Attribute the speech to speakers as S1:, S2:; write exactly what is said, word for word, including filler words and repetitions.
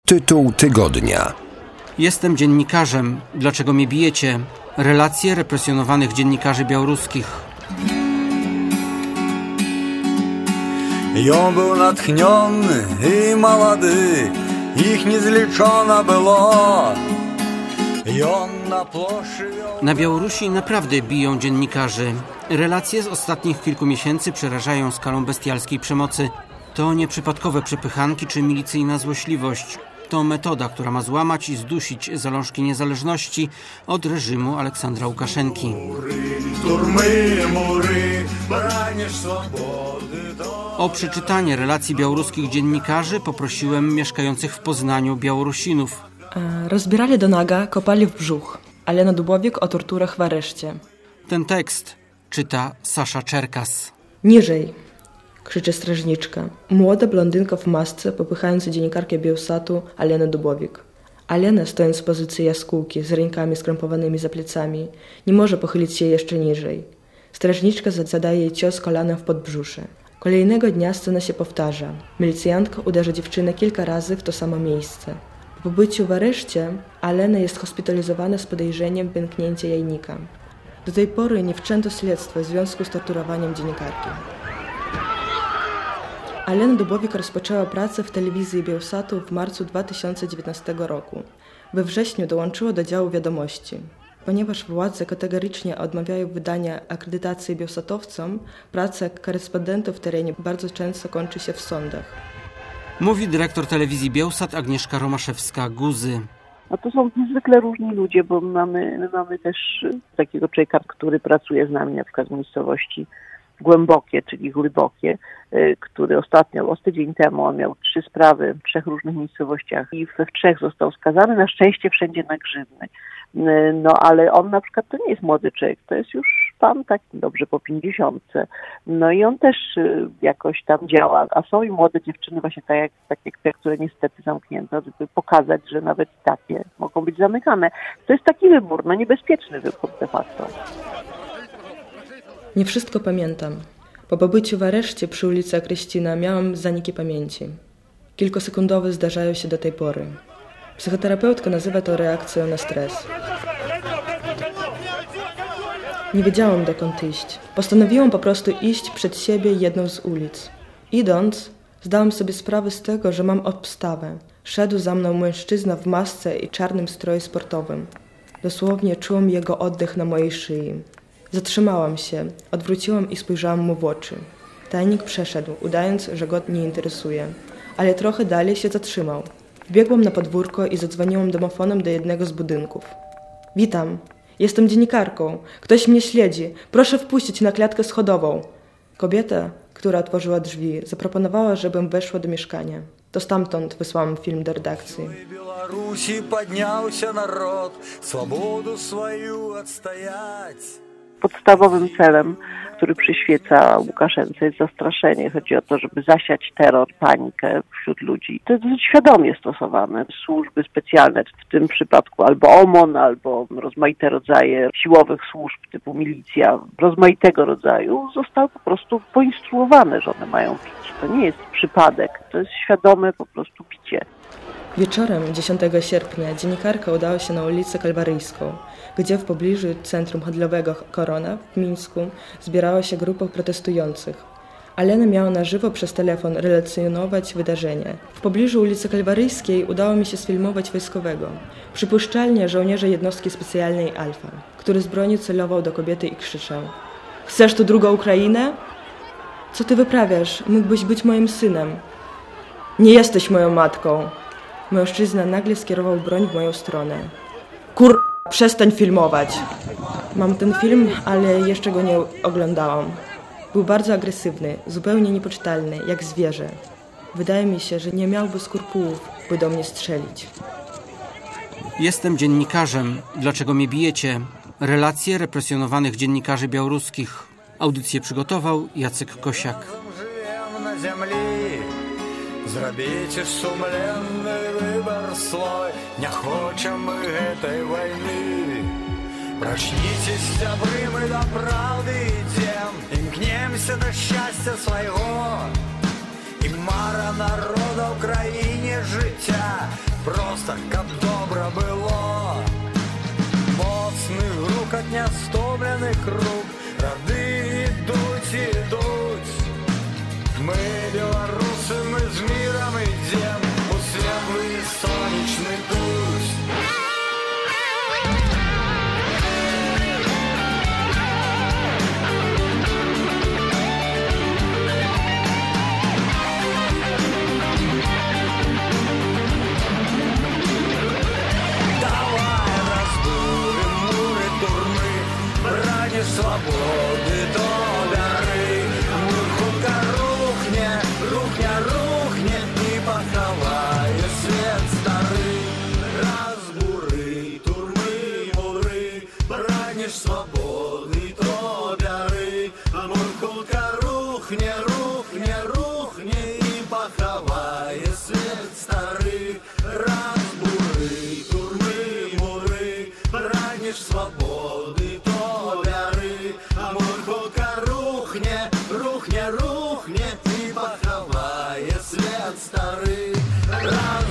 S1: Tytuł tygodnia.
S2: Jestem dziennikarzem. Dlaczego mnie bijecie? Relacje represjonowanych dziennikarzy białoruskich.
S3: Ён był natchniony i młody, ich niezliczona było. Na,
S2: na Białorusi naprawdę biją dziennikarzy. Relacje z ostatnich kilku miesięcy przerażają skalą bestialskiej przemocy. To nieprzypadkowe przepychanki czy milicyjna złośliwość. To metoda, która ma złamać i zdusić zalążki niezależności od reżimu Aleksandra Łukaszenki. O przeczytanie relacji białoruskich dziennikarzy poprosiłem mieszkających w Poznaniu Białorusinów.
S4: Rozbierali do naga, kopali w brzuch. Alena Dubowik o torturach w areszcie.
S2: Ten tekst czyta Sasza Czerkas.
S4: Niżej, krzyczy strażniczka. Młoda blondynka w masce, popychająca dziennikarkę Biełsatu Alenę Dubowik. Alena, stojąc w pozycji jaskółki, z rękami skrępowanymi za plecami, nie może pochylić się jeszcze niżej. Strażniczka zadaje jej cios kolanem w podbrzusze. Kolejnego dnia scena się powtarza. Milicjantka uderza dziewczynę kilka razy w to samo miejsce. Po pobyciu w areszcie Alena jest hospitalizowana z podejrzeniem pęknięcia jajnika. Do tej pory nie wszczęto śledztwa w związku z torturowaniem dziennikarki. Alena Dubowik rozpoczęła pracę w telewizji Biełsatu w marcu dwa tysiące dziewiętnastego roku. We wrześniu dołączyła do działu wiadomości. Ponieważ władze kategorycznie odmawiają wydania akredytacji białsatowcom, praca korespondentów w terenie bardzo często kończy się w sądach.
S2: Mówi dyrektor telewizji Biełsat Agnieszka Romaszewska-Guzy.
S5: No to są niezwykle różni ludzie, bo mamy, my mamy też takiego człowieka, który pracuje z nami na przykład w miejscowości Głębokie, czyli Głębokie, który ostatnio, o tydzień temu, on miał trzy sprawy w trzech różnych miejscowościach i we trzech został skazany, na szczęście wszędzie na grzywny. No ale on na przykład to nie jest młody człowiek, to jest już pan tak dobrze po pięćdziesiątce. No i on też jakoś tam działa, a są i młode dziewczyny właśnie tak jak, tak jak te, które niestety zamknięto, żeby pokazać, że nawet takie mogą być zamykane. To jest taki wybór, no niebezpieczny wybór de facto.
S4: Nie wszystko pamiętam. Po pobyciu w areszcie przy ulicy Akreścina miałam zaniki pamięci. Kilkusekundowe zdarzają się do tej pory. Psychoterapeutka nazywa to reakcją na stres. Nie wiedziałam, dokąd iść. Postanowiłam po prostu iść przed siebie jedną z ulic. Idąc, zdałam sobie sprawę z tego, że mam obstawę. Szedł za mną mężczyzna w masce i czarnym stroju sportowym. Dosłownie czułam jego oddech na mojej szyi. Zatrzymałam się, odwróciłam i spojrzałam mu w oczy. Tajnik przeszedł, udając, że go nie interesuje, ale trochę dalej się zatrzymał. Wbiegłam na podwórko i zadzwoniłam domofonem do jednego z budynków. Witam, jestem dziennikarką. Ktoś mnie śledzi. Proszę wpuścić na klatkę schodową. Kobieta, która otworzyła drzwi, zaproponowała, żebym weszła do mieszkania. To stamtąd wysłałam film do redakcji.
S3: Białorusi podniósł naród, swobodę swoją odstoять.
S5: Podstawowym celem, który przyświeca Łukaszence, jest zastraszenie. Chodzi o to, żeby zasiać terror, panikę wśród ludzi. To jest świadomie stosowane. Służby specjalne, w tym przypadku albo O M O N, albo rozmaite rodzaje siłowych służb typu milicja, rozmaitego rodzaju, zostały po prostu poinstruowane, że one mają pić. To nie jest przypadek, to jest świadome po prostu picie.
S4: Wieczorem dziesiątego sierpnia dziennikarka udała się na ulicę Kalwaryjską, gdzie w pobliżu centrum handlowego Korona w Mińsku zbierała się grupa protestujących. Alena miała na żywo przez telefon relacjonować wydarzenie. W pobliżu ulicy Kalwaryjskiej udało mi się sfilmować wojskowego, przypuszczalnie żołnierza jednostki specjalnej Alfa, który z broni celował do kobiety i krzyczał: „Chcesz tu drugą Ukrainę? Co ty wyprawiasz? Mógłbyś być moim synem. Nie jesteś moją matką”. Mężczyzna nagle skierował broń w moją stronę. „Kur... przestań filmować”. Mam ten film, ale jeszcze go nie oglądałam. Był bardzo agresywny, zupełnie niepoczytalny, jak zwierzę. Wydaje mi się, że nie miałby skrupułów, by do mnie strzelić.
S2: Jestem dziennikarzem. Dlaczego mnie bijecie? Relacje represjonowanych dziennikarzy białoruskich. Audycję przygotował Jacek Kosiak.
S3: Зробіце сумленны выбор свой, не хочам мы гэтай вайны. Прачніцесь, сябры, мы да праўды ідзем, імкнемся да шчасця свайго. І мара народа ў краіне жыцця просто каб добра было. Моцных грукат нястомленых рук, рады ідуць, ідуць. Мы беларусы, мы з мірам ідзем у светлы сонечны путь. Свободы до горы, хутка рухне, рухне, рухне и поховает свет старый. Разбуры, турмы, муры, бранишь свободы до горы, хутка рухне, рухне, рухне и поховает свет старый. Разбуры, турмы, муры, бранишь свободы до рухне, рухне, рухне и поховает свет старый.